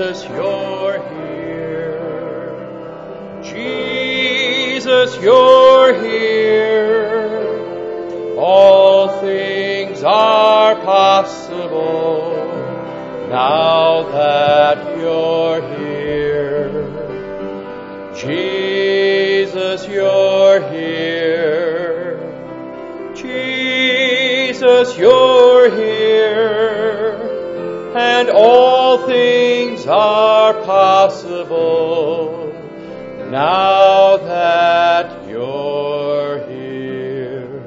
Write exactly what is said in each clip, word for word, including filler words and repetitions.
Jesus, you're here. Jesus, you're here. All things are possible now that you're here. Jesus, you're here. Jesus, you're here. And all things are possible now that you're here.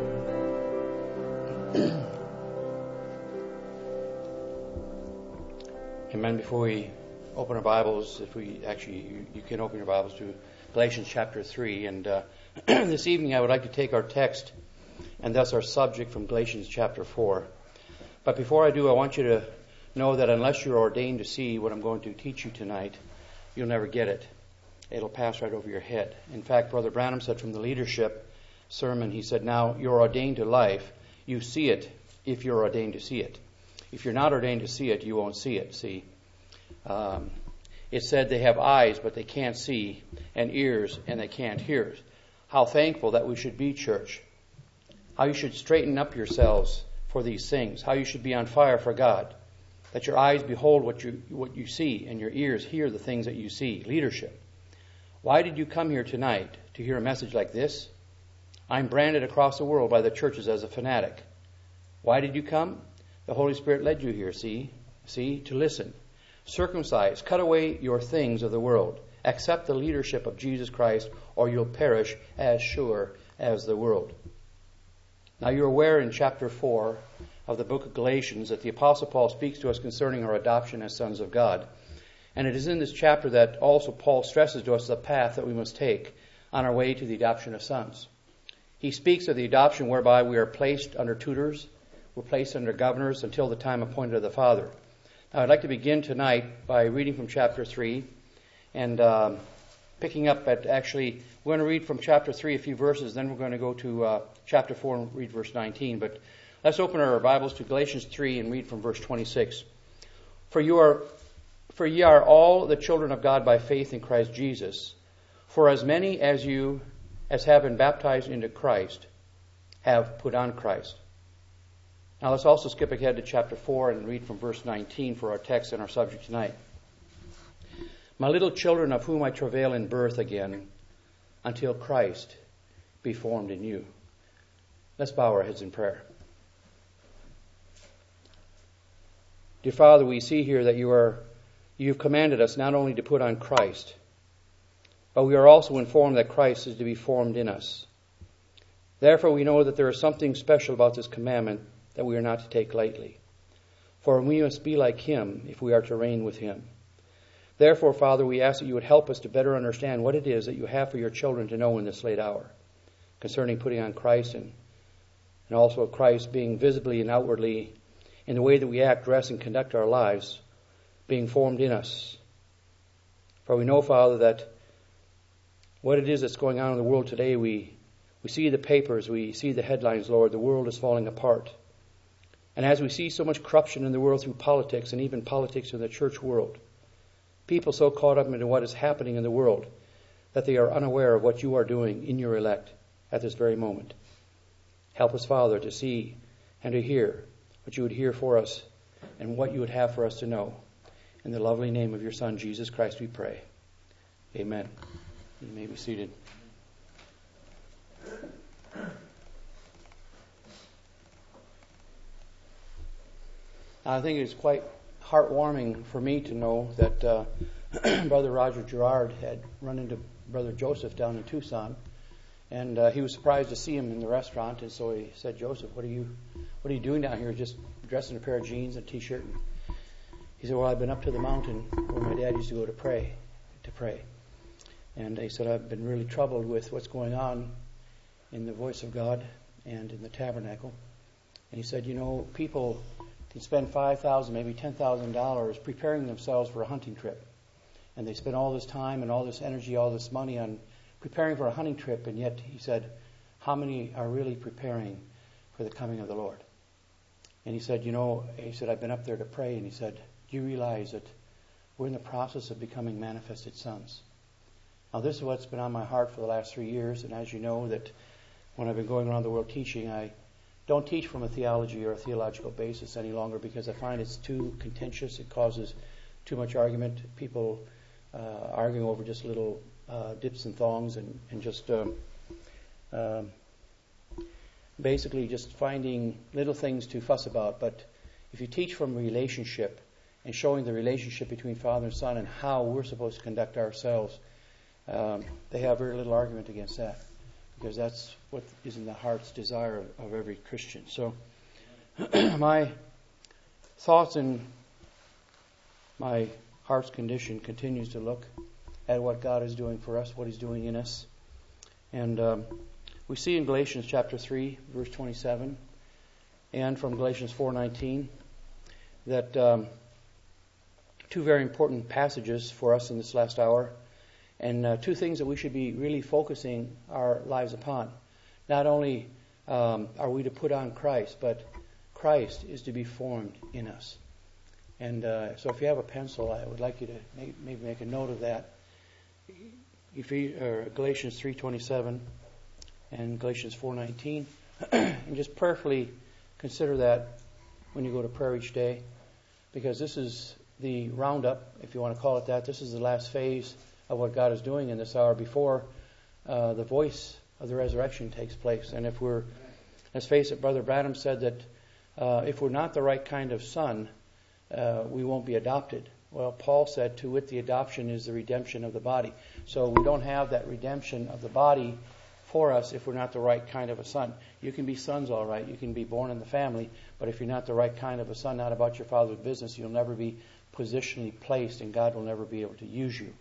Amen. Before we open our Bibles, if we actually, you, you can open your Bibles to Galatians chapter three. And uh, this evening I would like to take our text and thus our subject from Galatians chapter four. But before I do, I want you to know that unless you're ordained to see what I'm going to teach you tonight, you'll never get it. It'll pass right over your head. In fact, Brother Branham said from the leadership sermon, he said, now you're ordained to life. You see it if you're ordained to see it. If you're not ordained to see it, you won't see it. See, um, it said they have eyes, but they can't see, and ears, and they can't hear. How thankful that we should be, church. How you should straighten up yourselves for these things. How you should be on fire for God. That your eyes behold what you what you see, and your ears hear the things that you see. Leadership. Why did you come here tonight to hear a message like this? I'm branded across the world by the churches as a fanatic. Why did you come? The Holy Spirit led you here, see? See? To listen. Circumcise. Cut away your things of the world. Accept the leadership of Jesus Christ, or you'll perish as sure as the world. Now you're aware in chapter four of the book of Galatians that the Apostle Paul speaks to us concerning our adoption as sons of God. And it is in this chapter that also Paul stresses to us the path that we must take on our way to the adoption of sons. He speaks of the adoption whereby we are placed under tutors, we're placed under governors until the time appointed of the Father. Now I'd like to begin tonight by reading from chapter three and um, picking up at actually, we're going to read from chapter three a few verses, then we're going to go to uh, chapter four and read verse nineteen. But let's open our Bibles to Galatians three and read from verse twenty-six. For you are, for ye are all the children of God by faith in Christ Jesus. For as many as you as have been baptized into Christ have put on Christ. Now let's also skip ahead to chapter four and read from verse nineteen for our text and our subject tonight. My little children, of whom I travail in birth again, until Christ be formed in you. Let's bow our heads in prayer. Dear Father, we see here that you are, you've commanded us not only to put on Christ, but we are also informed that Christ is to be formed in us. Therefore we know that there is something special about this commandment that we are not to take lightly. For we must be like him if we are to reign with him. Therefore, Father, we ask that you would help us to better understand what it is that you have for your children to know in this late hour concerning putting on Christ and, and also Christ being visibly and outwardly in the way that we act, dress, and conduct our lives, being formed in us. For we know, Father, that what it is that's going on in the world today, we, we see the papers, we see the headlines, Lord, the world is falling apart. And as we see so much corruption in the world through politics and even politics in the church world, people so caught up into what is happening in the world that they are unaware of what you are doing in your elect at this very moment. Help us, Father, to see and to hear what you would hear for us and what you would have for us to know. In the lovely name of your Son, Jesus Christ, we pray. Amen. You may be seated. I think it's quite heartwarming for me to know that uh, Brother Roger Gerard had run into Brother Joseph down in Tucson, and uh, he was surprised to see him in the restaurant. And so he said, "Joseph, what are you, what are you doing down here? Just dressed in a pair of jeans and a t-shirt?" And he said, "Well, I've been up to the mountain where my dad used to go to pray, to pray." And he said, "I've been really troubled with what's going on in the voice of God and in the tabernacle." And he said, "You know, people can spend five thousand dollars, maybe ten thousand dollars preparing themselves for a hunting trip. And they spend all this time and all this energy, all this money on preparing for a hunting trip. And yet," he said, "how many are really preparing for the coming of the Lord?" And he said, "You know," he said, "I've been up there to pray." And he said, "Do you realize that we're in the process of becoming manifested sons. Now, this is what's been on my heart for the last three years, and as you know, that when I've been going around the world teaching, I don't teach from a theology or a theological basis any longer because I find it's too contentious. It causes too much argument. People uh, arguing over just little uh, dips and thongs and, and just um, um, basically just finding little things to fuss about. But if you teach from relationship and showing the relationship between Father and Son and how we're supposed to conduct ourselves, um, they have very little argument against that, because that's what is in the heart's desire of, of every Christian. So my thoughts and my heart's condition continues to look at what God is doing for us, what He's doing in us. And um, we see in Galatians chapter three, verse twenty-seven, and from Galatians four nineteen, that um, two very important passages for us in this last hour, and uh, two things that we should be really focusing our lives upon. Not only um, are we to put on Christ, but Christ is to be formed in us. And uh, so if you have a pencil, I would like you to make, maybe make a note of that. If you, uh, Galatians three twenty-seven and Galatians four nineteen, and just prayerfully consider that when you go to prayer each day, because this is the roundup, if you want to call it that. This is the last phase of what God is doing in this hour before uh, the voice of the resurrection takes place. And if we're, let's face it, Brother Branham said that uh, if we're not the right kind of son, uh, we won't be adopted. Well, Paul said, to wit, the adoption is the redemption of the body. So we don't have that redemption of the body for us if we're not the right kind of a son. You can be sons all right. You can be born in the family. But if you're not the right kind of a son, not about your father's business, you'll never be positionally placed, and God will never be able to use you.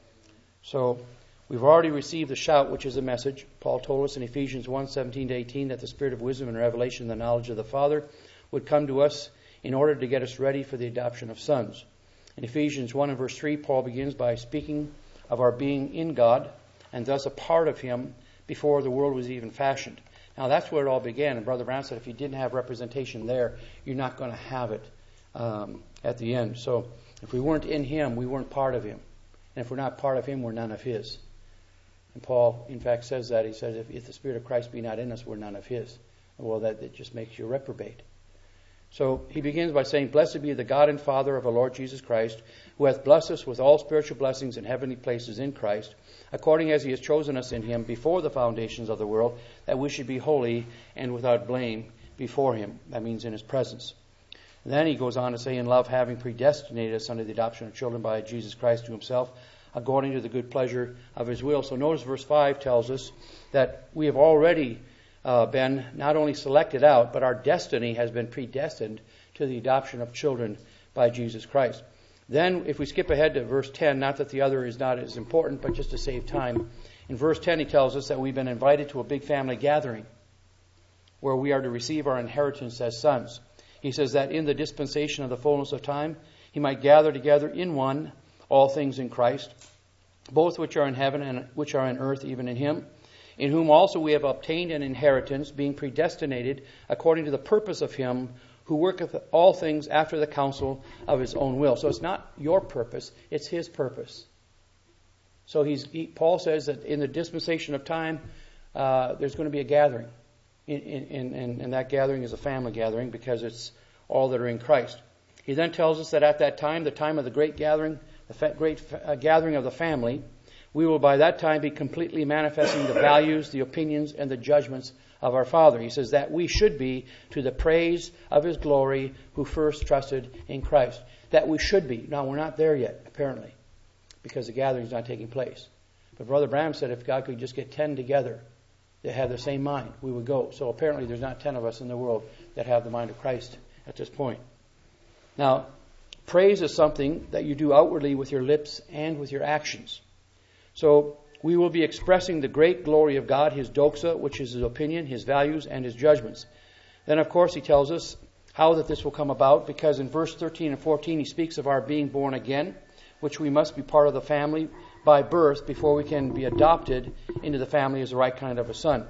So we've already received the shout, which is a message. Paul told us in Ephesians one seventeen to eighteen that the spirit of wisdom and revelation and the knowledge of the Father would come to us in order to get us ready for the adoption of sons. In Ephesians one and verse three, Paul begins by speaking of our being in God and thus a part of Him before the world was even fashioned. Now that's where it all began. And Brother Brown said if you didn't have representation there, you're not going to have it um, at the end. So if we weren't in Him, we weren't part of Him. And if we're not part of Him, we're none of His. And Paul, in fact, says that. He says, if, if the Spirit of Christ be not in us, we're none of His. Well, that, that just makes you a reprobate. So he begins by saying, blessed be the God and Father of our Lord Jesus Christ, who hath blessed us with all spiritual blessings in heavenly places in Christ, according as He has chosen us in Him before the foundations of the world, that we should be holy and without blame before Him. That means in His presence. And then he goes on to say, in love, having predestinated us unto the adoption of children by Jesus Christ to Himself, according to the good pleasure of His will. So notice verse five tells us that we have already uh, been not only selected out, but our destiny has been predestined to the adoption of children by Jesus Christ. Then, if we skip ahead to verse ten, not that the other is not as important, but just to save time, in verse ten he tells us that we've been invited to a big family gathering where we are to receive our inheritance as sons. He says that in the dispensation of the fullness of time, He might gather together in one all things in Christ, both which are in heaven and which are in earth, even in Him, in whom also we have obtained an inheritance, being predestinated according to the purpose of Him who worketh all things after the counsel of His own will. So it's not your purpose, it's His purpose. So he's, he, Paul says that in the dispensation of time, uh, there's going to be a gathering. In, in, in, and that gathering is a family gathering because it's all that are in Christ. He then tells us that at that time, the time of the great gathering, the fa- great uh, gathering of the family, we will by that time be completely manifesting the values, the opinions, and the judgments of our Father. He says that we should be to the praise of His glory who first trusted in Christ. That we should be. Now, we're not there yet, apparently, because the gathering is not taking place. But Brother Branham said if God could just get ten together that have the same mind, we would go. So apparently there's not ten of us in the world that have the mind of Christ at this point. Now, praise is something that you do outwardly with your lips and with your actions. So we will be expressing the great glory of God, His doxa, which is His opinion, His values, and His judgments. Then, of course, he tells us how that this will come about, because in verse thirteen and fourteen he speaks of our being born again, which we must be part of the family by birth before we can be adopted into the family as the right kind of a son.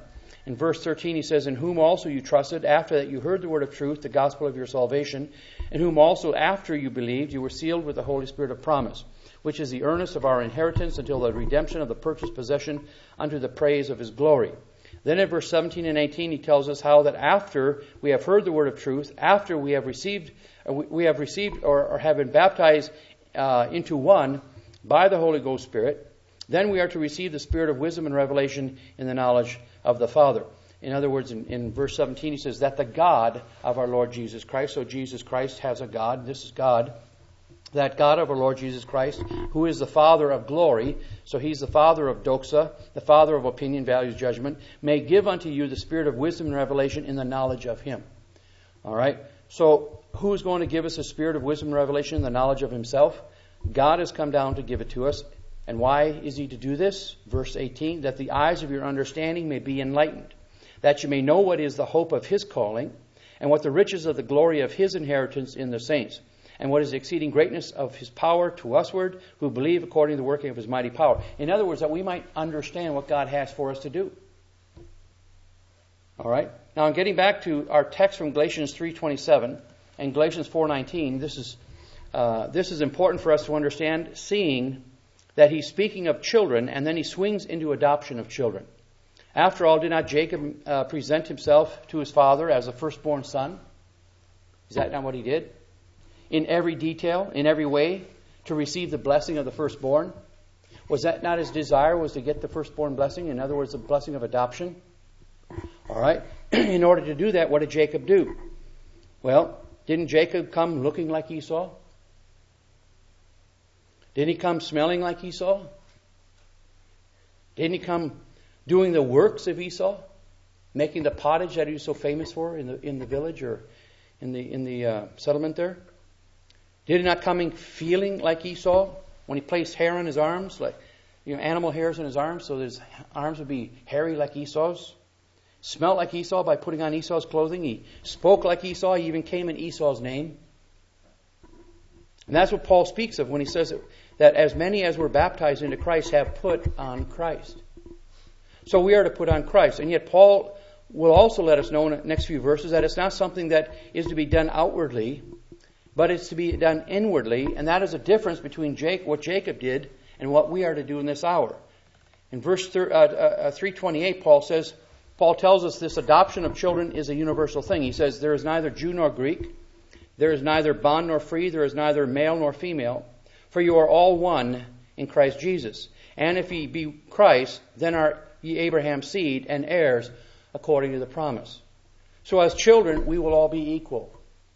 In verse thirteen he says, in whom also you trusted, after that you heard the word of truth, the gospel of your salvation, in whom also after you believed, you were sealed with the Holy Spirit of promise, which is the earnest of our inheritance until the redemption of the purchased possession unto the praise of his glory. Then in verse seventeen and eighteen he tells us how that after we have heard the word of truth, after we have received, we have received or, or have been baptized uh, into one by the Holy Ghost Spirit, then we are to receive the spirit of wisdom and revelation in the knowledge of the Father. In other words, in, in verse seventeen he says that the God of our Lord Jesus Christ, so Jesus Christ has a God, this is God, that God of our Lord Jesus Christ, who is the Father of glory, so he's the Father of doxa, the Father of opinion, values, judgment, may give unto you the spirit of wisdom and revelation in the knowledge of him. All right? So who's going to give us a spirit of wisdom and revelation in the knowledge of himself? God has come down to give it to us. And why is he to do this? Verse eighteen, that the eyes of your understanding may be enlightened, that you may know what is the hope of his calling, and what the riches of the glory of his inheritance in the saints, and what is the exceeding greatness of his power to usward, who believe according to the working of his mighty power. In other words, that we might understand what God has for us to do. All right? Now, I'm getting back to our text from Galatians three twenty-seven and Galatians four nineteen. This is, uh, this is important for us to understand, seeing that he's speaking of children, and then he swings into adoption of children. After all, did not Jacob uh, present himself to his father as a firstborn son? Is that not what he did? In every detail, in every way, to receive the blessing of the firstborn? Was that not his desire, was to get the firstborn blessing? In other words, the blessing of adoption? All right. In order to do that, what did Jacob do? Well, didn't Jacob come looking like Esau? Didn't he come smelling like Esau? Didn't he come doing the works of Esau? Making the pottage that he was so famous for in the in the village or in the in the uh, settlement there? Did he not coming feeling like Esau when he placed hair on his arms, like you know, animal hairs on his arms, so his arms would be hairy like Esau's? Smelled like Esau by putting on Esau's clothing. He spoke like Esau. He even came in Esau's name. And that's what Paul speaks of when he says that, that as many as were baptized into Christ have put on Christ. So we are to put on Christ. And yet Paul will also let us know in the next few verses that it's not something that is to be done outwardly, but it's to be done inwardly. And that is a difference between Jake, what Jacob did and what we are to do in this hour. In verse three twenty-eight, Paul says, Paul tells us this adoption of children is a universal thing. He says, there is neither Jew nor Greek, there is neither bond nor free, there is neither male nor female, for you are all one in Christ Jesus. And if ye be Christ, then are ye Abraham's seed and heirs according to the promise. So as children, we will all be equal.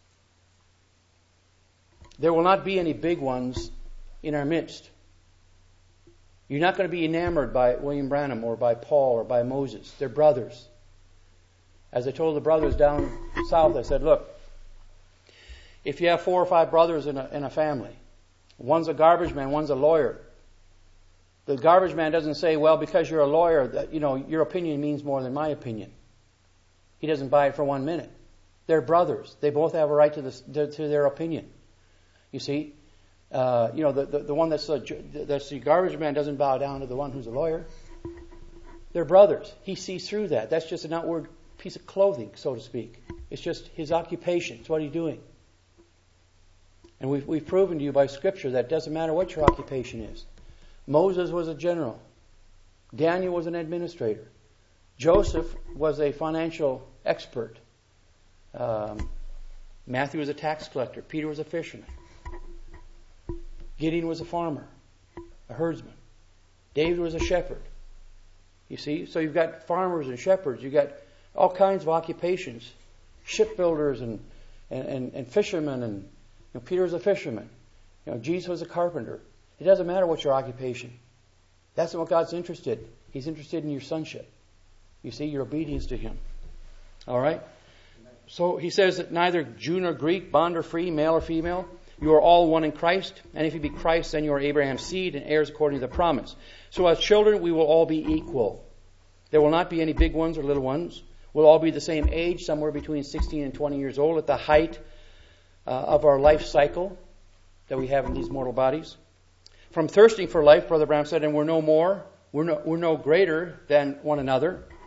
There will not be any big ones in our midst. You're not going to be enamored by William Branham or by Paul or by Moses. They're brothers. As I told the brothers down south, I said, look, if you have four or five brothers in a, in a family, one's a garbage man, one's a lawyer. The garbage man doesn't say, well, because you're a lawyer, that, you know, your opinion means more than my opinion. He doesn't buy it for one minute. They're brothers. They both have a right to, this, to their opinion. You see, uh, you know, the, the, the one that's a, that's the garbage man doesn't bow down to the one who's a lawyer. They're brothers. He sees through that. That's just an outward piece of clothing, so to speak. It's just his occupation. It's what he's doing. And we've, we've proven to you by Scripture that it doesn't matter what your occupation is. Moses was a general. Daniel was an administrator. Joseph was a financial expert. Um, Matthew was a tax collector. Peter was a fisherman. Gideon was a farmer, a herdsman. David was a shepherd. You see? So you've got farmers and shepherds. You've got all kinds of occupations. Shipbuilders and, and, and, and fishermen. And you know, Peter was a fisherman. You know, Jesus was a carpenter. It doesn't matter what your occupation. That's what God's interested in. He's interested in your sonship. You see, your obedience to Him. All right? So he says that neither Jew nor Greek, bond or free, male or female, you are all one in Christ. And if you be Christ, then you are Abraham's seed and heirs according to the promise. So as children, we will all be equal. There will not be any big ones or little ones. We'll all be the same age, somewhere between sixteen and twenty years old, at the height uh, of our life cycle that we have in these mortal bodies. From thirsting for life, Brother Branham said, and we're no more, we're no, we're no greater than one another.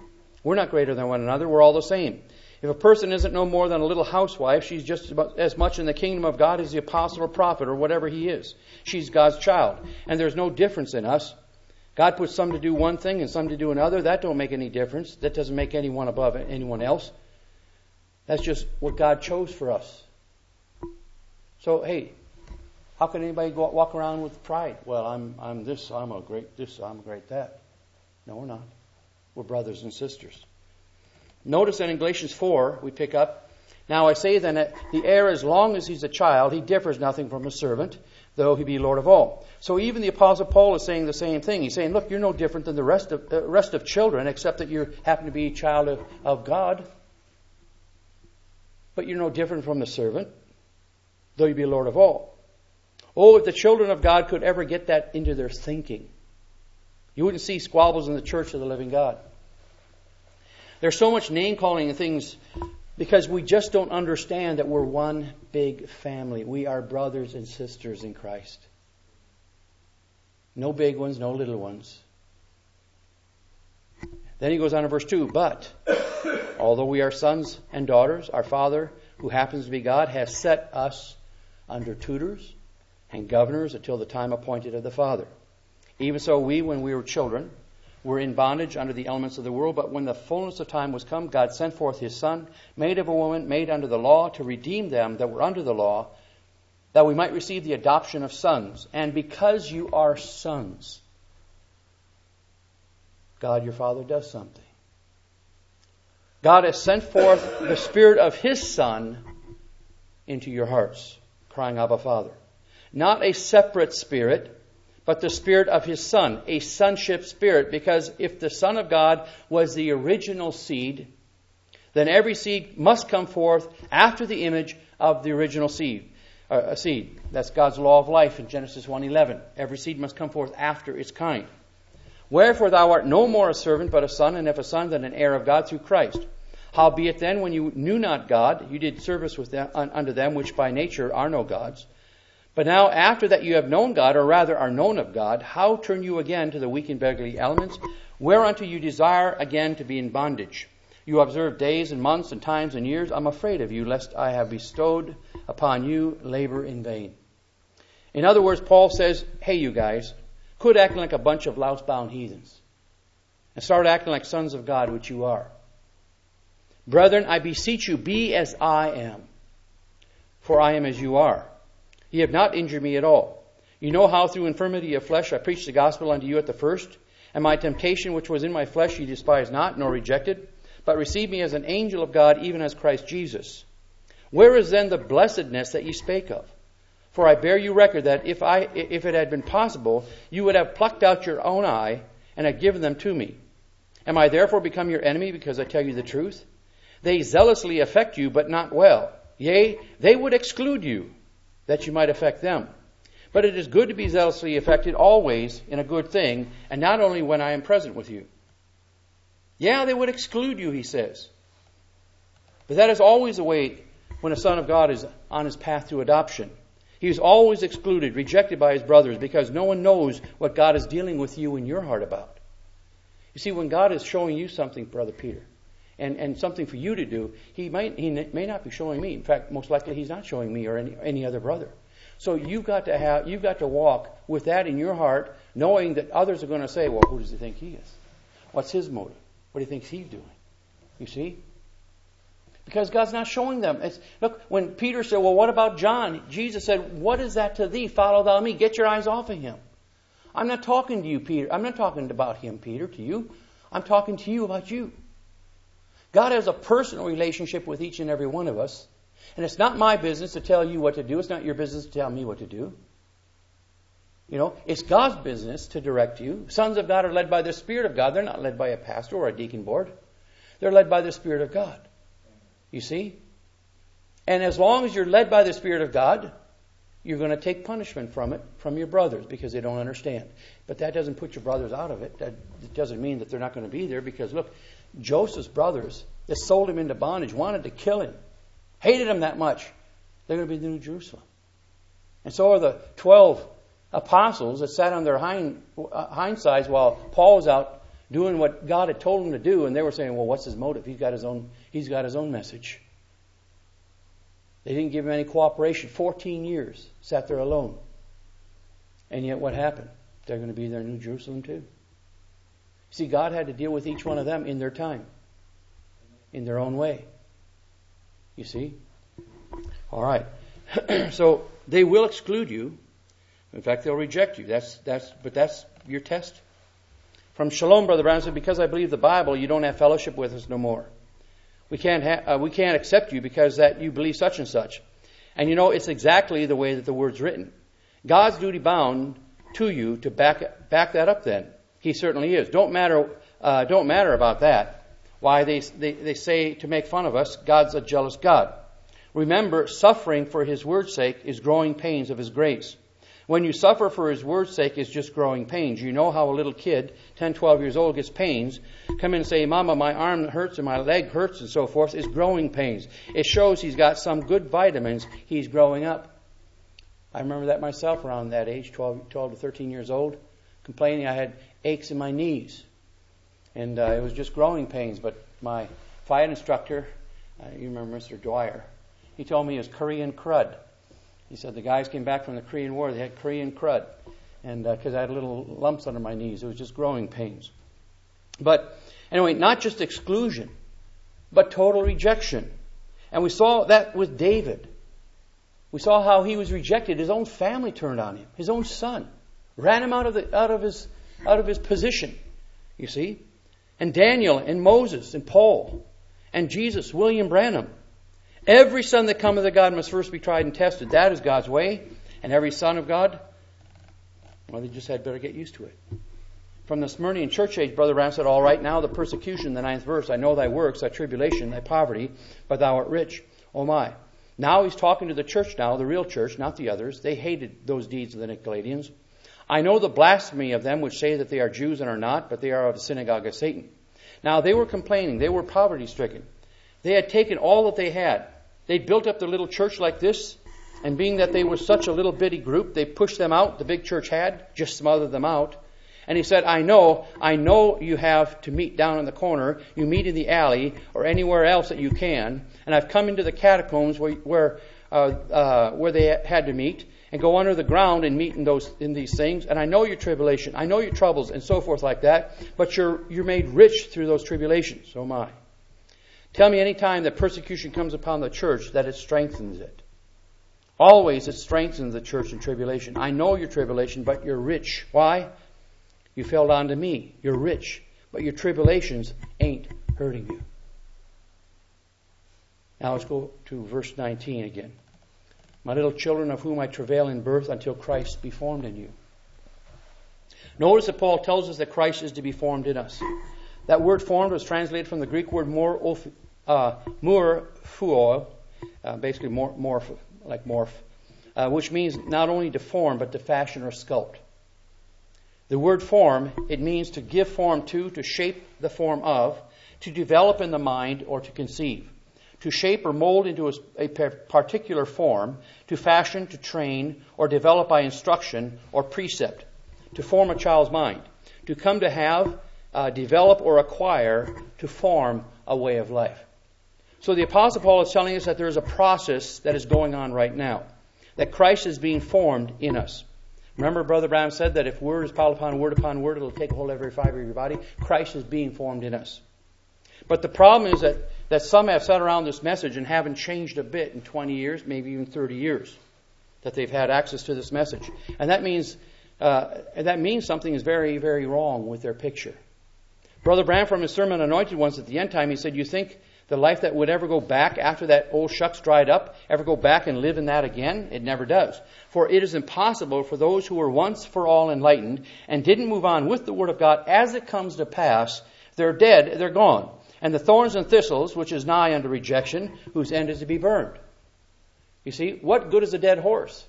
We're not greater than one another. We're all the same. If a person isn't no more than a little housewife, she's just about as much in the kingdom of God as the apostle or prophet or whatever he is. She's God's child. And there's no difference in us. God puts some to do one thing and some to do another. That don't make any difference. That doesn't make anyone above anyone else. That's just what God chose for us. So, hey, how can anybody go, walk around with pride? Well, I'm I'm this, I'm a great this, I'm a great that. No, we're not. We're brothers and sisters. Notice that in Galatians four, we pick up, now I say then that the heir, as long as he's a child, he differs nothing from a servant, though he be Lord of all. So even the Apostle Paul is saying the same thing. He's saying, look, you're no different than the rest of uh, rest of children, except that you happen to be a child of, of God. But you're no different from the servant, though you be Lord of all. Oh, if the children of God could ever get that into their thinking, you wouldn't see squabbles in the church of the living God. There's so much name-calling and things because we just don't understand that we're one big family. We are brothers and sisters in Christ. No big ones, no little ones. Then he goes on to verse two. But, although we are sons and daughters, our Father, who happens to be God, has set us under tutors and governors until the time appointed of the Father. Even so, we, when we were children, were in bondage under the elements of the world. But when the fullness of time was come, God sent forth His Son, made of a woman, made under the law, to redeem them that were under the law, that we might receive the adoption of sons. And because you are sons, God your Father does something. God has sent forth the Spirit of His Son into your hearts, crying, Abba, Father. Not a separate Spirit, but the Spirit of His Son, a sonship spirit. Because if the Son of God was the original seed, then every seed must come forth after the image of the original seed. Uh, a seed. That's God's law of life in Genesis one eleven. Every seed must come forth after its kind. Wherefore thou art no more a servant, but a son, and if a son, then an heir of God through Christ. Howbeit then, when you knew not God, you did service with them, unto them which by nature are no gods. But now, after that you have known God, or rather are known of God, how turn you again to the weak and beggarly elements, whereunto you desire again to be in bondage? You observe days and months and times and years. I'm afraid of you, lest I have bestowed upon you labor in vain. In other words, Paul says, hey, you guys, quit acting like a bunch of louse-bound heathens, and start acting like sons of God, which you are. Brethren, I beseech you, be as I am, for I am as you are. Ye have not injured me at all. You know how through infirmity of flesh I preached the gospel unto you at the first, and my temptation which was in my flesh ye despised not, nor rejected, but received me as an angel of God, even as Christ Jesus. Where is then the blessedness that ye spake of? For I bear you record that if I, if it had been possible, you would have plucked out your own eye and have given them to me. Am I therefore become your enemy because I tell you the truth? They zealously affect you, but not well. Yea, they would exclude you, that you might affect them. But it is good to be zealously affected always in a good thing, and not only when I am present with you. Yeah, they would exclude you, he says. But that is always the way when a son of God is on his path to adoption. He is always excluded, rejected by his brothers, because no one knows what God is dealing with you in your heart about. You see, when God is showing you something, Brother Peter, and, and something for you to do, he might he may not be showing me. In fact, most likely he's not showing me or any, any other brother. So you've got to have you've got to walk with that in your heart, knowing that others are going to say, well, who does he think he is? What's his motive? What do you think he's doing? You see? Because God's not showing them. It's, look, when Peter said, well, what about John? Jesus said, what is that to thee? Follow thou me. Get your eyes off of him. I'm not talking to you, Peter. I'm not talking about him, Peter, to you. I'm talking to you about you. God has a personal relationship with each and every one of us. And it's not my business to tell you what to do. It's not your business to tell me what to do. You know, it's God's business to direct you. Sons of God are led by the Spirit of God. They're not led by a pastor or a deacon board. They're led by the Spirit of God. You see? And as long as you're led by the Spirit of God, you're going to take punishment from it, from your brothers, because they don't understand. But that doesn't put your brothers out of it. That doesn't mean that they're not going to be there, because look, Joseph's brothers that sold him into bondage wanted to kill him, hated him that much. They're going to be in the New Jerusalem. And so are the twelve apostles that sat on their hind, uh, hind sides while Paul was out doing what God had told them to do, and they were saying, well, what's his motive? He's got his own, he's got his own message. They didn't give him any cooperation. Fourteen years, sat there alone. And yet what happened? They're going to be there in New Jerusalem too. See, God had to deal with each one of them in their time, in their own way. You see? All right. So they will exclude you. In fact, they'll reject you. That's that's. But that's your test. From Shalom, Brother Brown said, because I believe the Bible, you don't have fellowship with us no more. We can't ha- uh, we can't accept you because that you believe such and such. And you know, it's exactly the way that the word's written. God's duty bound to you to back back that up. Then He certainly is. Don't matter. Uh, don't matter about that. Why they, they they say to make fun of us? God's a jealous God. Remember, suffering for His word's sake is growing pains of His grace. When you suffer for His word's sake, it's just growing pains. You know how a little kid, ten, twelve years old, gets pains. Come in and say, Mama, my arm hurts and my leg hurts and so forth. It's growing pains. It shows he's got some good vitamins. He's growing up. I remember that myself around that age, twelve, twelve to thirteen years old, complaining I had aches in my knees. And uh, it was just growing pains. But my fight instructor, uh, you remember Mister Dwyer, he told me it was Korean crud. He said the guys came back from the Korean War, they had Korean crud. And because uh, I had little lumps under my knees, it was just growing pains. But anyway, not just exclusion, but total rejection. And we saw that with David. We saw how he was rejected. His own family turned on him. His own son ran him out of the out of his out of his position. You see? And Daniel and Moses and Paul and Jesus, William Branham. Every son that cometh of God must first be tried and tested. That is God's way. And every son of God, well, they just had better get used to it. From the Smyrnian church age, Brother Ram said, all right, now the persecution, the ninth verse, I know thy works, thy tribulation, thy poverty, but thou art rich. Oh my. Now he's talking to the church now, the real church, not the others. They hated those deeds of the Nicolaitans. I know the blasphemy of them which say that they are Jews and are not, but they are of the synagogue of Satan. Now they were complaining. They were poverty stricken. They had taken all that they had. They built up their little church like this, and being that they were such a little bitty group, they pushed them out. The big church had, just smothered them out. And he said, I know, I know you have to meet down in the corner. You meet in the alley or anywhere else that you can. And I've come into the catacombs where where, uh, uh, where they had to meet, and go under the ground and meet in those in these things. And I know your tribulation, I know your troubles, and so forth like that. But you're you're made rich through those tribulations. Oh my. Tell me any time that persecution comes upon the church that it strengthens it. Always it strengthens the church in tribulation. I know your tribulation, but you're rich. Why? You fell down to me. You're rich, but your tribulations ain't hurting you. Now let's go to verse nineteen again. My little children, of whom I travail in birth until Christ be formed in you. Notice that Paul tells us that Christ is to be formed in us. That word formed was translated from the Greek word mor, uh, morphuo, uh, basically mor, morph, like morph, uh, which means not only to form, but to fashion or sculpt. The word form, it means to give form to, to shape the form of, to develop in the mind, or to conceive. To shape or mold into a, a particular form, to fashion, to train, or develop by instruction or precept. To form a child's mind. To come to have, uh, develop, or acquire, to form a way of life. So the Apostle Paul is telling us that there is a process that is going on right now. That Christ is being formed in us. Remember, Brother Brown said that if word is piled upon word upon word, it'll take a hold of every fiber of your body. Christ is being formed in us. But the problem is that, that some have sat around this message and haven't changed a bit in twenty years, maybe even thirty years, that they've had access to this message. And that means uh, that means something is very, very wrong with their picture. Brother Brown, from his sermon Anointed Ones at the end time, he said, you think the life that would ever go back after that old shucks dried up, ever go back and live in that again? It never does. For it is impossible for those who were once for all enlightened and didn't move on with the Word of God as it comes to pass, they're dead, they're gone. And the thorns and thistles, which is nigh unto rejection, whose end is to be burned. You see, what good is a dead horse?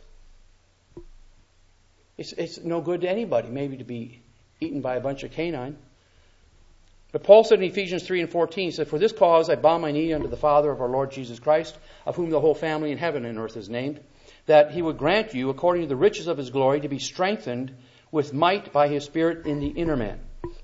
It's, it's no good to anybody, maybe to be eaten by a bunch of canine. But Paul said in Ephesians three and fourteen, he said, for this cause I bow my knee unto the Father of our Lord Jesus Christ, of whom the whole family in heaven and earth is named, that he would grant you, according to the riches of his glory, to be strengthened with might by his Spirit in the inner man,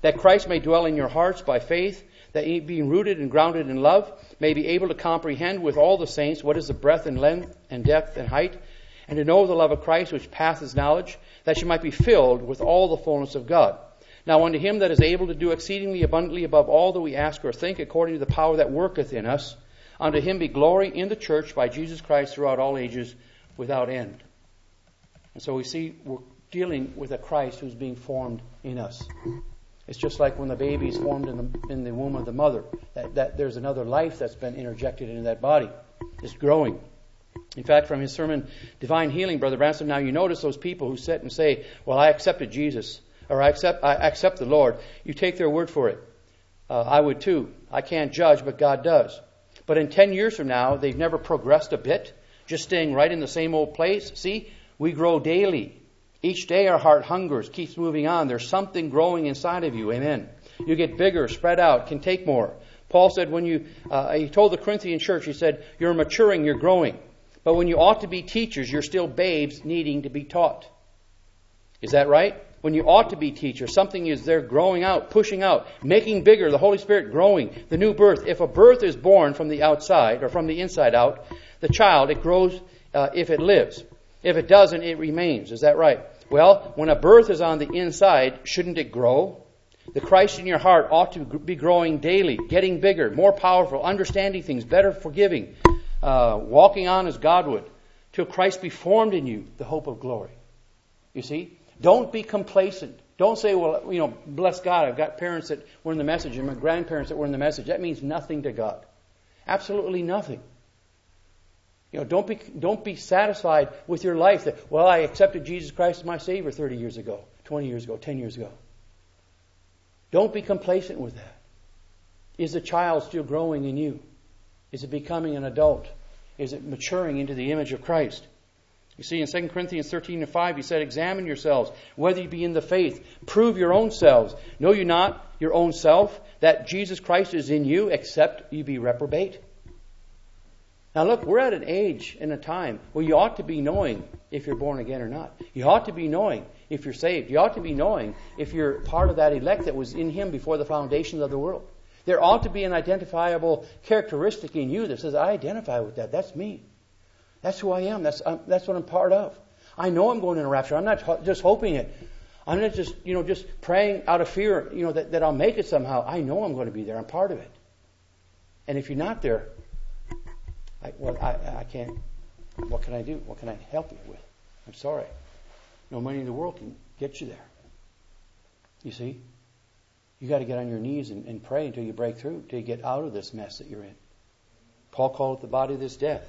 that Christ may dwell in your hearts by faith, that ye, being rooted and grounded in love, may be able to comprehend with all the saints what is the breadth and length and depth and height, and to know the love of Christ which passeth knowledge, that ye might be filled with all the fullness of God. Now unto him that is able to do exceedingly abundantly above all that we ask or think, according to the power that worketh in us, unto him be glory in the church by Jesus Christ throughout all ages without end. And so we see we're dealing with a Christ who's being formed in us. It's just like when the baby is formed in the, in the womb of the mother. That, that there's another life that's been interjected into that body. It's growing. In fact, from his sermon, Divine Healing, Brother Branson, now you notice those people who sit and say, well, I accepted Jesus, or I accept I accept the Lord. You take their word for it. Uh, I would too. I can't judge, but God does. But in ten years from now, they've never progressed a bit, just staying right in the same old place. See, we grow daily. Each day our heart hungers, keeps moving on. There's something growing inside of you. Amen. You get bigger, spread out, can take more. Paul said when you, uh, he told the Corinthian church, he said, you're maturing, you're growing. But when you ought to be teachers, you're still babes needing to be taught. Is that right? When you ought to be teachers, something is there growing out, pushing out, making bigger, the Holy Spirit growing, the new birth. If a birth is born from the outside or from the inside out, the child, it grows uh, if it lives. If it doesn't, it remains. Is that right? Well, when a birth is on the inside, shouldn't it grow? The Christ in your heart ought to be growing daily, getting bigger, more powerful, understanding things, better forgiving, uh, walking on as God would, till Christ be formed in you, the hope of glory. You see? Don't be complacent. Don't say, well, you know, bless God, I've got parents that were in the message and my grandparents that were in the message. That means nothing to God. Absolutely nothing. You know, don't be don't be satisfied with your life that, well, I accepted Jesus Christ as my Savior thirty years ago, twenty years ago, ten years ago. Don't be complacent with that. Is the child still growing in you? Is it becoming an adult? Is it maturing into the image of Christ? You see, in Second Corinthians thirteen and five, he said, examine yourselves, whether you be in the faith. Prove your own selves. Know you not your own self, that Jesus Christ is in you, except you be reprobate? Now look, we're at an age and a time where you ought to be knowing if you're born again or not. You ought to be knowing if you're saved. You ought to be knowing if you're part of that elect that was in him before the foundations of the world. There ought to be an identifiable characteristic in you that says, I identify with that. That's me. That's who I am. That's um, that's what I'm part of. I know I'm going in a rapture. I'm not ho- just hoping it. I'm not just, you know, just praying out of fear, you know, that, that I'll make it somehow. I know I'm going to be there. I'm part of it. And if you're not there, I, well, I, I can't. What can I do? What can I help you with? I'm sorry. No money in the world can get you there. You see? You got to get on your knees and, and pray until you break through, until you get out of this mess that you're in. Paul called it the body of this death.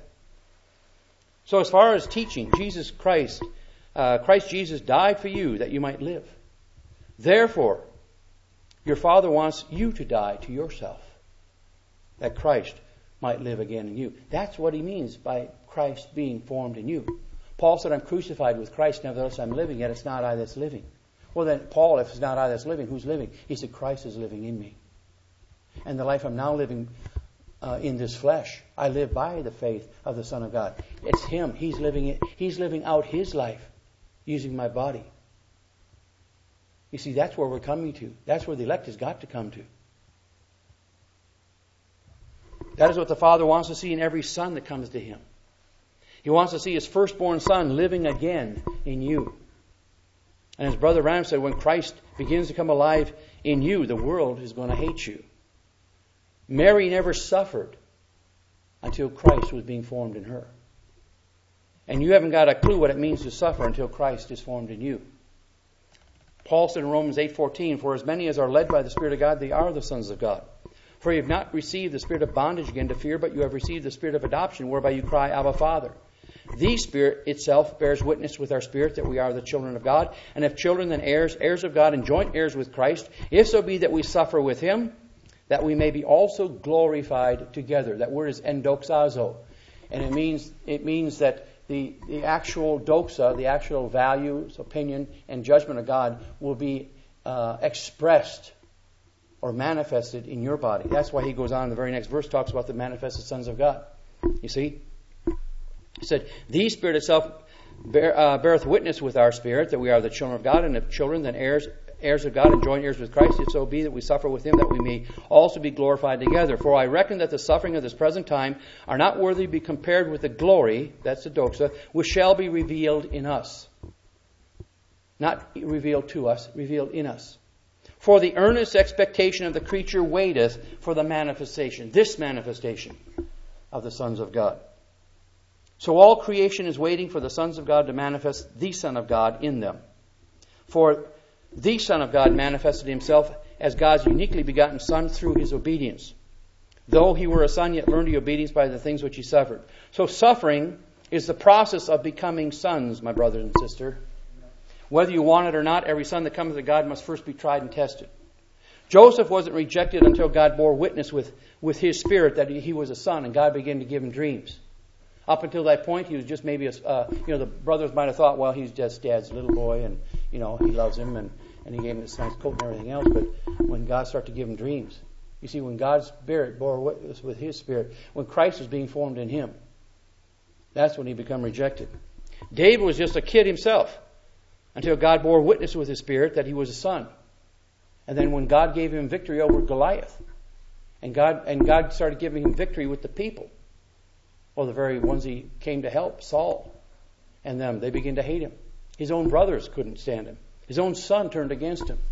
So as far as teaching, Jesus Christ, uh, Christ Jesus died for you that you might live. Therefore, your Father wants you to die to yourself, that Christ might live again in you. That's what he means by Christ being formed in you. Paul said, I'm crucified with Christ, nevertheless I'm living, yet it's not I that's living. Well then, Paul, if it's not I that's living, who's living? He said, Christ is living in me. And the life I'm now living uh, in this flesh, I live by the faith of the Son of God. It's him. He's living it. He's living out his life using my body. You see, that's where we're coming to. That's where the elect has got to come to. That is what the Father wants to see in every son that comes to him. He wants to see his firstborn son living again in you. And as Brother Ram said, when Christ begins to come alive in you, the world is going to hate you. Mary never suffered until Christ was being formed in her. And you haven't got a clue what it means to suffer until Christ is formed in you. Paul said in Romans eight fourteen, for as many as are led by the Spirit of God, they are the sons of God. For you have not received the spirit of bondage again to fear, but you have received the spirit of adoption, whereby you cry, Abba, Father. The Spirit itself bears witness with our spirit that we are the children of God. And if children, then heirs, heirs of God, and joint heirs with Christ, if so be that we suffer with him, that we may be also glorified together. That word is endoxazo. And it means it means that the, the actual doxa, the actual values, opinion, and judgment of God will be uh, expressed or manifested in your body. That's why he goes on in the very next verse, talks about the manifested sons of God. You see? He said, the Spirit itself bear, uh, beareth witness with our spirit that we are the children of God, and if children, then heirs, heirs of God and joint heirs with Christ, if so be that we suffer with him, that we may also be glorified together. For I reckon that the suffering of this present time are not worthy to be compared with the glory, that's the doxa, which shall be revealed in us. Not revealed to us, revealed in us. For the earnest expectation of the creature waiteth for the manifestation, this manifestation of the sons of God. So all creation is waiting for the sons of God to manifest the Son of God in them. For the Son of God manifested himself as God's uniquely begotten Son through his obedience. Though he were a son, yet learned he obedience by the things which he suffered. So suffering is the process of becoming sons, my brother and sister. Whether you want it or not, every son that comes to God must first be tried and tested. Joseph wasn't rejected until God bore witness with, with his spirit that he, he was a son, and God began to give him dreams. Up until that point, he was just maybe a, uh, you know, the brothers might have thought, well, he's just Dad's little boy, and, you know, he loves him, and, and he gave him this nice coat and everything else. But when God started to give him dreams, you see, when God's spirit bore witness with his spirit, when Christ was being formed in him, that's when he became rejected. David was just a kid himself until God bore witness with his spirit that he was a son. And then when God gave him victory over Goliath, and God and God started giving him victory with the people, well, the very ones he came to help, Saul and them, they began to hate him. His own brothers couldn't stand him. His own son turned against him.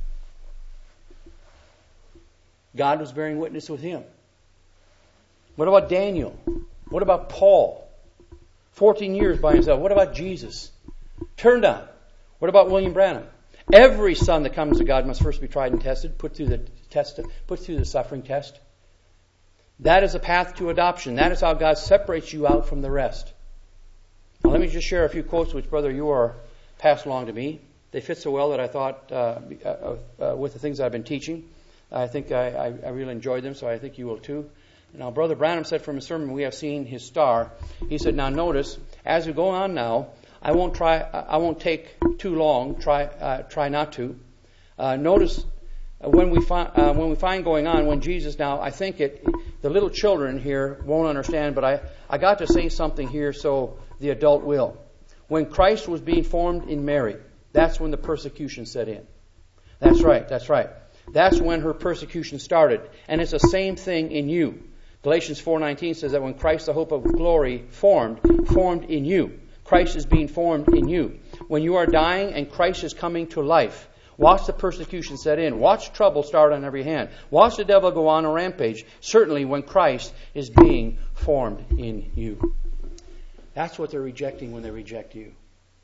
God was bearing witness with him. What about Daniel? What about Paul? Fourteen years by himself. What about Jesus? Turned on. What about William Branham? Every son that comes to God must first be tried and tested, put through the test, put through the suffering test. That is a path to adoption. That is how God separates you out from the rest. Now, let me just share a few quotes which, Brother, you are passed along to me. They fit so well that I thought, uh, uh, uh, with the things I've been teaching, I think I, I, I really enjoyed them, so I think you will too. Now, Brother Branham said from his sermon, "We have seen his star." He said, "Now notice, as we go on now, I won't try. I won't take too long. Try, uh, try not to. Uh, notice when we find uh, when we find going on when Jesus. Now, I think it. The little children here won't understand, but I I got to say something here, so the adult will. When Christ was being formed in Mary, that's when the persecution set in. That's right. That's right. That's when her persecution started, and it's the same thing in you. Galatians four nineteen says that when Christ, the hope of glory, formed, formed in you. Christ is being formed in you. When you are dying and Christ is coming to life, watch the persecution set in. Watch trouble start on every hand. Watch the devil go on a rampage. Certainly when Christ is being formed in you. That's what they're rejecting when they reject you.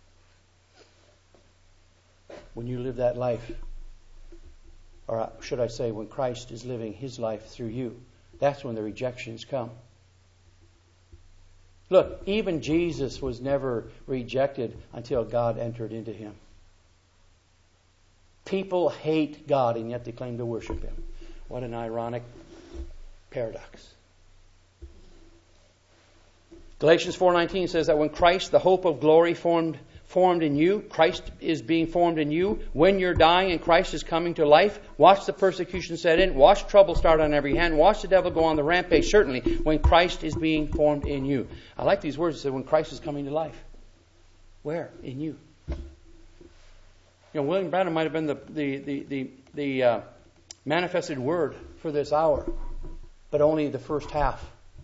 When you live that life, or should I say when Christ is living his life through you, that's when the rejections come. Look, even Jesus was never rejected until God entered into him. People hate God and yet they claim to worship him. What an ironic paradox. Galatians four nineteen says that when Christ, the hope of glory, formed formed in you, Christ is being formed in you. When you're dying and Christ is coming to life, watch the persecution set in. Watch trouble start on every hand. Watch the devil go on the rampage. Certainly, when Christ is being formed in you. I like these words. It says when Christ is coming to life. Where? In you. You know, William Branham might have been the the the the, the uh, manifested word for this hour, but only the first half.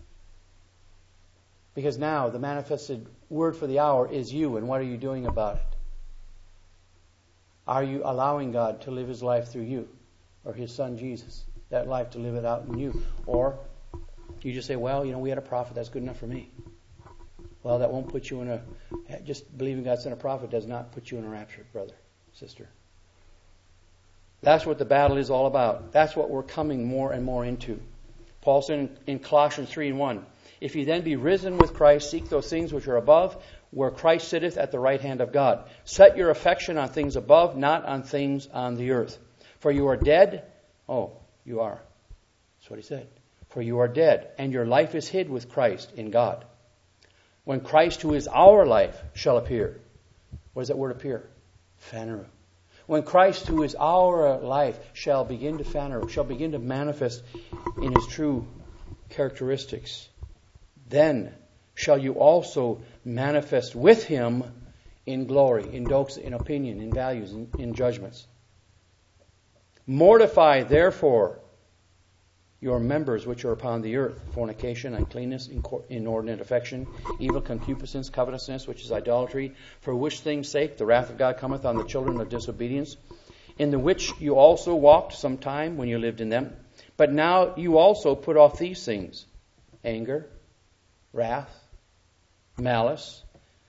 Because now the manifested word for the hour is you, and what are you doing about it? Are you allowing God to live his life through you, or his son Jesus, that life to live it out in you? Or you just say, well, you know, we had a prophet, that's good enough for me. Well, that won't put you in a, just believing God sent a prophet does not put you in a rapture, brother, sister. That's what the battle is all about. That's what we're coming more and more into. Paul said in, in Colossians three and one, if ye then be risen with Christ, seek those things which are above, where Christ sitteth at the right hand of God. Set your affection on things above, not on things on the earth. For you are dead. Oh, you are. That's what he said. For you are dead, and your life is hid with Christ in God. When Christ, who is our life, shall appear. What does that word appear? Phaneru. When Christ, who is our life, shall begin to phaneru, shall begin to manifest in his true characteristics, then shall you also manifest with him in glory, in doxa, in opinion, in values, in, in judgments. Mortify, therefore, your members which are upon the earth, fornication, uncleanness, inordinate affection, evil concupiscence, covetousness, which is idolatry, for which things' sake the wrath of God cometh on the children of disobedience, in the which you also walked some time when you lived in them. But now you also put off these things: anger, wrath, malice,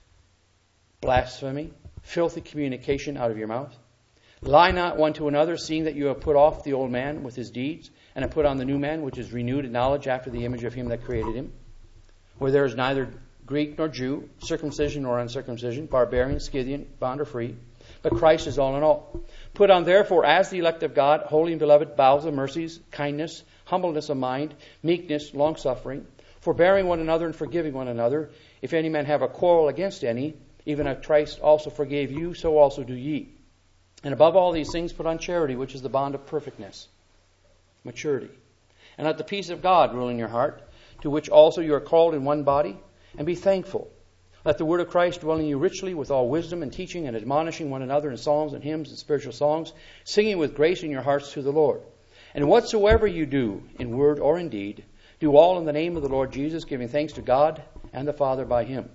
blasphemy, filthy communication out of your mouth. Lie not one to another, seeing that you have put off the old man with his deeds, and have put on the new man, which is renewed in knowledge after the image of him that created him. Where there is neither Greek nor Jew, circumcision nor uncircumcision, barbarian, Scythian, bond or free, but Christ is all in all. Put on therefore as the elect of God, holy and beloved, bowels of mercies, kindness, humbleness of mind, meekness, longsuffering, forbearing one another and forgiving one another. If any man have a quarrel against any, even as Christ also forgave you, so also do ye. And above all these things put on charity, which is the bond of perfectness, maturity. And let the peace of God rule in your heart, to which also you are called in one body, and be thankful. Let the word of Christ dwell in you richly with all wisdom and teaching and admonishing one another in psalms and hymns and spiritual songs, singing with grace in your hearts to the Lord. And whatsoever you do, in word or in deed, do all in the name of the Lord Jesus, giving thanks to God and the Father by him.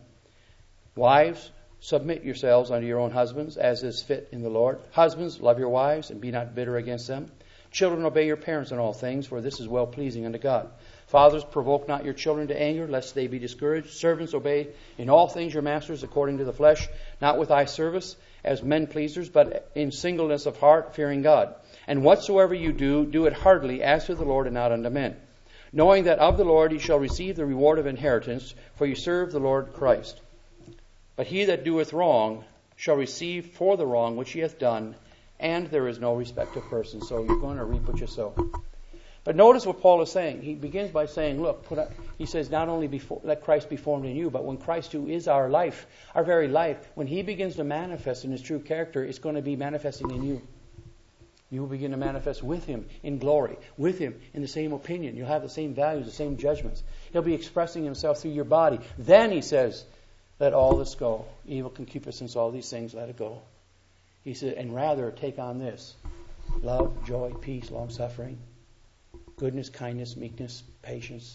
Wives, submit yourselves unto your own husbands, as is fit in the Lord. Husbands, love your wives, and be not bitter against them. Children, obey your parents in all things, for this is well-pleasing unto God. Fathers, provoke not your children to anger, lest they be discouraged. Servants, obey in all things your masters according to the flesh, not with eye service, as men pleasers, but in singleness of heart, fearing God. And whatsoever you do, do it heartily, as to the Lord and not unto men, knowing that of the Lord ye shall receive the reward of inheritance, for you serve the Lord Christ. But he that doeth wrong shall receive for the wrong which he hath done, and there is no respect of persons. So you're going to reap what you sow. But notice what Paul is saying. He begins by saying, look, put up, he says, not only before, let Christ be formed in you, but when Christ, who is our life, our very life, when he begins to manifest in his true character, it's going to be manifesting in you. You will begin to manifest with him in glory, with him in the same opinion. You'll have the same values, the same judgments. He'll be expressing himself through your body. Then he says, let all this go. Evil, concupiscence, all these things, let it go. He said, and rather take on this: love, joy, peace, long-suffering, goodness, kindness, meekness, patience.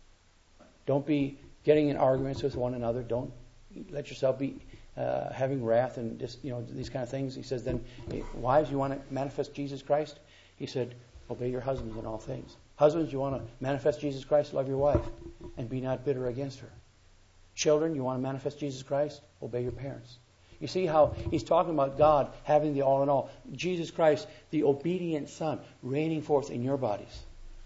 Don't be getting in arguments with one another. Don't let yourself be uh, having wrath and just, you know, these kind of things. He says, then, wives, you want to manifest Jesus Christ? He said, obey your husbands in all things. Husbands, you want to manifest Jesus Christ? Love your wife and be not bitter against her. Children, you want to manifest Jesus Christ? Obey your parents. You see how he's talking about God having the all in all. Jesus Christ, the obedient Son, reigning forth in your bodies.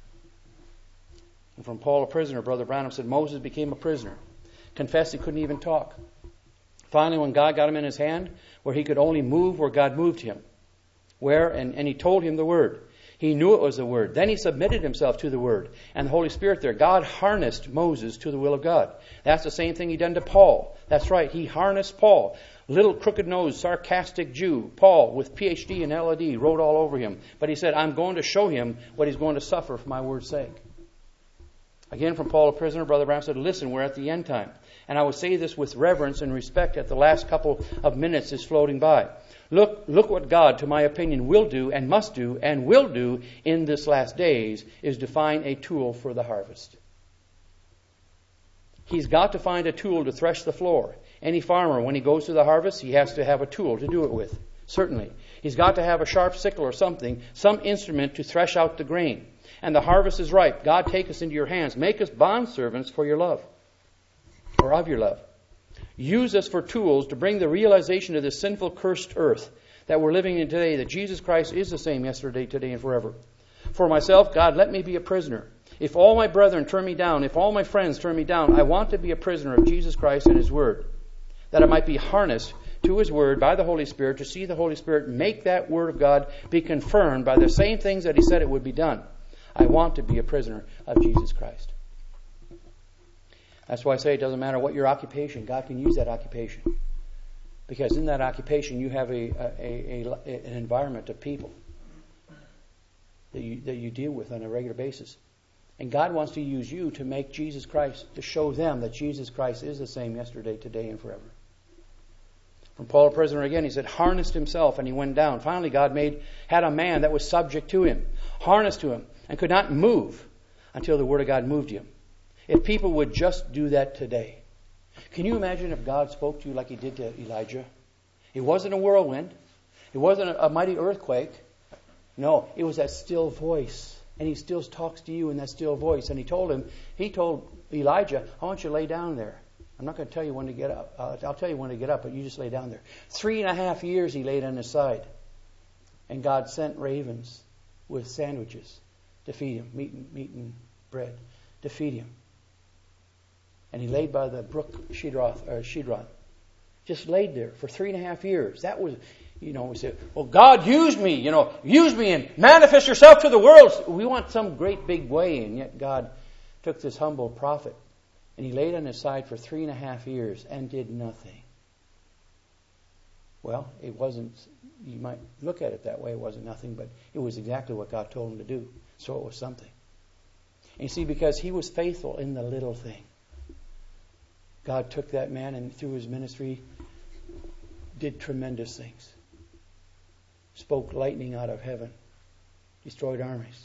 And from Paul, a prisoner, Brother Branham said, Moses became a prisoner. Confessed he couldn't even talk. Finally, when God got him in his hand, where he could only move where God moved him. Where? And, and he told him the word. He knew it was the word. Then he submitted himself to the word. And the Holy Spirit there. God harnessed Moses to the will of God. That's the same thing he done to Paul. That's right. He harnessed Paul. Little crooked-nosed, sarcastic Jew. Paul, with P H D and L L D, wrote all over him. But he said, I'm going to show him what he's going to suffer for my word's sake. Again, from Paul, a prisoner, Brother Branham said, listen, we're at the end time. And I will say this with reverence and respect at the last couple of minutes is floating by. Look, look what God, to my opinion, will do and must do and will do in this last days is define a tool for the harvest. He's got to find a tool to thresh the floor. Any farmer, when he goes to the harvest, he has to have a tool to do it with. Certainly. He's got to have a sharp sickle or something, some instrument to thresh out the grain. And the harvest is ripe. God, take us into your hands. Make us bondservants for your love, or of your love. Use us for tools to bring the realization of this sinful, cursed earth that we're living in today, that Jesus Christ is the same yesterday, today, and forever. For myself, God, let me be a prisoner. If all my brethren turn me down, if all my friends turn me down, I want to be a prisoner of Jesus Christ and His Word, that I might be harnessed to His Word by the Holy Spirit, to see the Holy Spirit make that Word of God be confirmed by the same things that He said it would be done. I want to be a prisoner of Jesus Christ. That's why I say it doesn't matter what your occupation. God can use that occupation. Because in that occupation you have a, a, a, a an environment of people that you, that you deal with on a regular basis. And God wants to use you to make Jesus Christ, to show them that Jesus Christ is the same yesterday, today, and forever. From Paul, a prisoner again, he said, harnessed himself and he went down. Finally, God made had a man that was subject to him, harnessed to him, and could not move until the Word of God moved him. If people would just do that today. Can you imagine if God spoke to you like He did to Elijah? It wasn't a whirlwind. It wasn't a, a mighty earthquake. No, it was that still voice. And He still talks to you in that still voice. And He told him, He told Elijah, I want you to lay down there. I'm not going to tell you when to get up. Uh, I'll tell you when to get up, but you just lay down there. Three and a half years He laid on His side. And God sent ravens with sandwiches to feed him, meat and, meat and bread, to feed him. And he laid by the brook Shidroth, or Shidron. Just laid there for three and a half years. That was, you know, we said, well, God, use me, you know, use me and manifest yourself to the world. We want some great big way, and yet God took this humble prophet and He laid on his side for three and a half years and did nothing. Well, it wasn't, you might look at it that way, it wasn't nothing, but it was exactly what God told him to do. So it was something. And you see, because he was faithful in the little thing, God took that man and through his ministry did tremendous things. Spoke lightning out of heaven. Destroyed armies.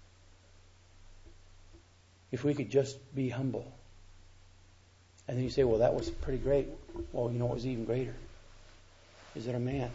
If we could just be humble. And then you say, well, that was pretty great. Well, you know what was even greater? Is that a man,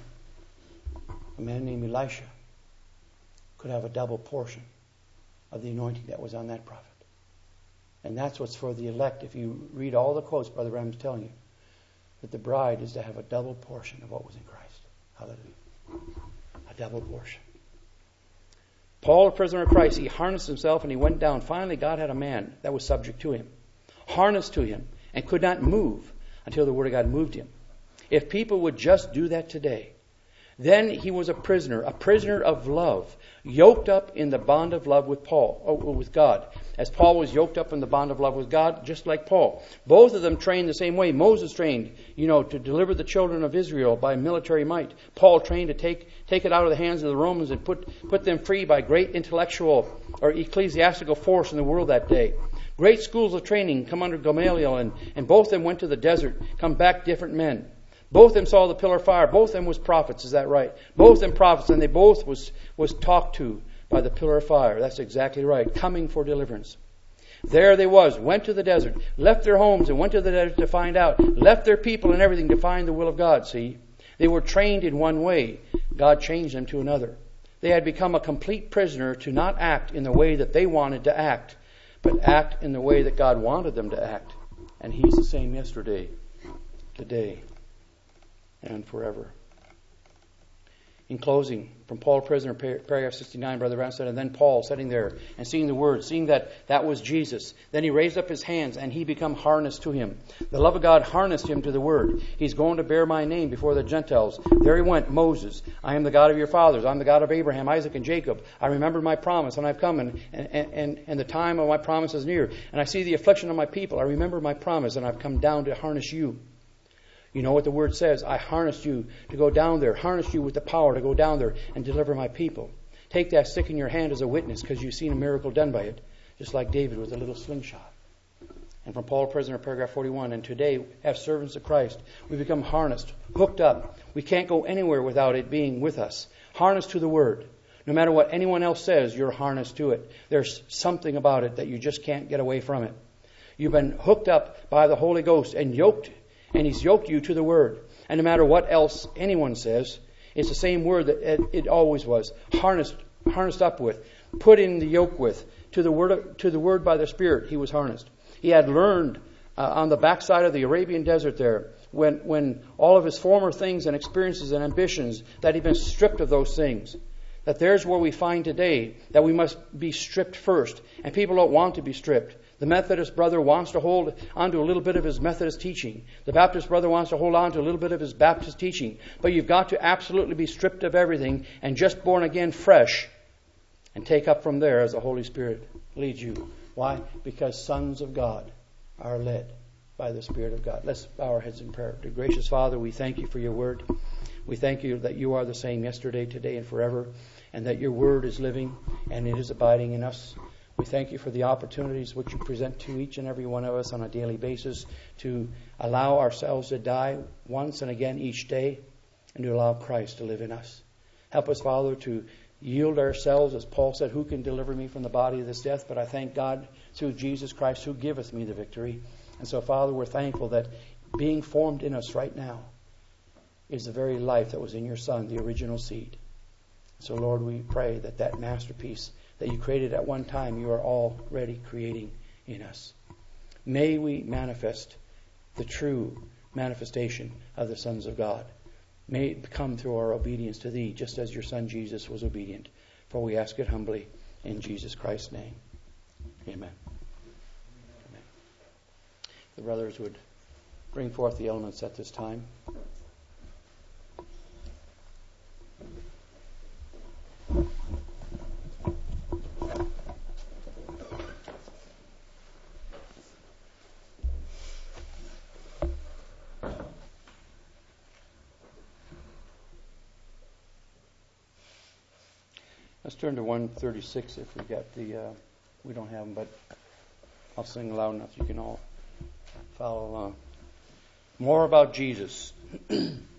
a man named Elisha, could have a double portion of the anointing that was on that prophet. And that's what's for the elect. If you read all the quotes, Brother Branham's telling you, that the bride is to have a double portion of what was in Christ. Hallelujah. A double portion. Paul, a prisoner of Christ, he harnessed himself and he went down. Finally, God had a man that was subject to him, harnessed to him, and could not move until the Word of God moved him. If people would just do that today, then he was a prisoner, a prisoner of love, yoked up in the bond of love with Paul, or with God. As Paul was yoked up in the bond of love with God, just like Paul. Both of them trained the same way. Moses trained, you know, to deliver the children of Israel by military might. Paul trained to take take it out of the hands of the Romans and put, put them free by great intellectual or ecclesiastical force in the world that day. Great schools of training come under Gamaliel, and, and both of them went to the desert, come back different men. Both of them saw the pillar of fire. Both of them was prophets. Is that right? Both of them prophets, and they both was, was talked to by the pillar of fire. That's exactly right. Coming for deliverance. There they was, went to the desert, left their homes and went to the desert to find out, left their people and everything to find the will of God, see? They were trained in one way. God changed them to another. They had become a complete prisoner to not act in the way that they wanted to act, but act in the way that God wanted them to act. And He's the same yesterday, today, and forever. In closing, from Paul, prisoner, paragraph sixty-nine, Brother Branham said, and then Paul sitting there and seeing the word, seeing that that was Jesus. Then he raised up his hands and he become harnessed to him. The love of God harnessed him to the word. He's going to bear my name before the Gentiles. There he went, Moses. I am the God of your fathers. I'm the God of Abraham, Isaac, and Jacob. I remembered my promise, and I've come, and, and, and, and the time of my promise is near. And I see the affliction of my people. I remember my promise, and I've come down to harness you. You know what the word says. I harnessed you to go down there. Harnessed you with the power to go down there and deliver my people. Take that stick in your hand as a witness because you've seen a miracle done by it. Just like David with a little slingshot. And from Paul, prisoner, paragraph forty-one. And today, as servants of Christ, we become harnessed, hooked up. We can't go anywhere without it being with us. Harnessed to the word. No matter what anyone else says, you're harnessed to it. There's something about it that you just can't get away from it. You've been hooked up by the Holy Ghost and yoked. And He's yoked you to the Word. And no matter what else anyone says, it's the same Word that it, it always was. Harnessed, harnessed up with, put in the yoke with, to the Word, to the Word by the Spirit. He was harnessed. He had learned uh, on the backside of the Arabian desert there, when when all of his former things and experiences and ambitions, that he'd been stripped of those things. That there's where we find today that we must be stripped first, and people don't want to be stripped. The Methodist brother wants to hold on to a little bit of his Methodist teaching. The Baptist brother wants to hold on to a little bit of his Baptist teaching. But you've got to absolutely be stripped of everything and just born again fresh and take up from there as the Holy Spirit leads you. Why? Because sons of God are led by the Spirit of God. Let's bow our heads in prayer. Dear gracious Father, we thank you for your word. We thank you that you are the same yesterday, today, and forever, and that your word is living and it is abiding in us. We thank you for the opportunities which you present to each and every one of us on a daily basis to allow ourselves to die once and again each day and to allow Christ to live in us. Help us, Father, to yield ourselves, as Paul said, who can deliver me from the body of this death? But I thank God through Jesus Christ who giveth me the victory. And so, Father, we're thankful that being formed in us right now is the very life that was in your Son, the original seed. So, Lord, we pray that that masterpiece that you created at one time, you are already creating in us. May we manifest the true manifestation of the sons of God. May it come through our obedience to Thee, just as your Son Jesus was obedient. For we ask it humbly in Jesus Christ's name. Amen. Amen. The brothers would bring forth the elements at this time. Let's turn to one thirty-six if we got the, uh, we don't have them, but I'll sing loud enough you can all follow along. More about Jesus.